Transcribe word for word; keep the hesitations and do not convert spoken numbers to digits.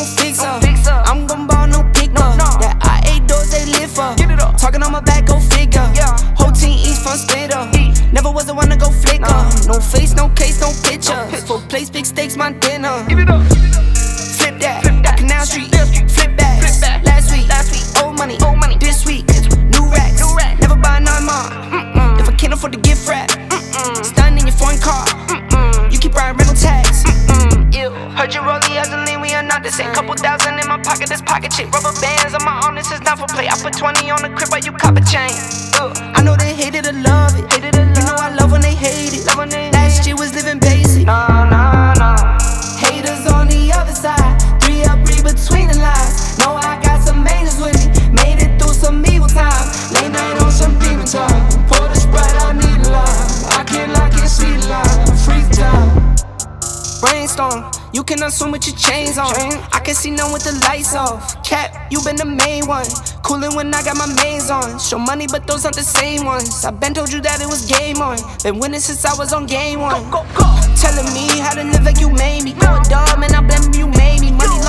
gon' fix her. I'm gon' ball, no picker. That I eight doors, they live for. Talking on my back, go figure. Whole team eats from splitter. Never was the one to go flicker. No face, no case, no pictures. Full plates, big steaks, my dinner. Flip that, Canal Street, flip bags. Last week, old money, this week, new racks. Never buy none more. If I can't afford to gift wrap, stunning in your foreign car. You keep riding rental tags. Heard you roll the other lean, we are not the same. Couple thousand in my pocket, this pocket chick. Rubber bands on my arm, this is not for play. I put twenty on the crib while you cop a chain. uh, I know they hated or love it. You know I love when they hate it. Last year was living basic. Nah, nah, nah. Haters on the other side. Three up, read between the lines. Know I got some angels with me. Made it through some evil time. Late night on some demon time. Pour the Sprite, I need a line. I can't lock it, see the line. Freeze time. Brainstorm, you can assume with your chains on. I can see none with the lights off. Cap, you been the main one. Coolin' when I got my mains on. Show money, but those aren't the same ones. I been told you that it was game on. Been winning since I was on game one. Go, go, go. Telling me how to live like you made me. Go a dog, man, I blame you, made me. Money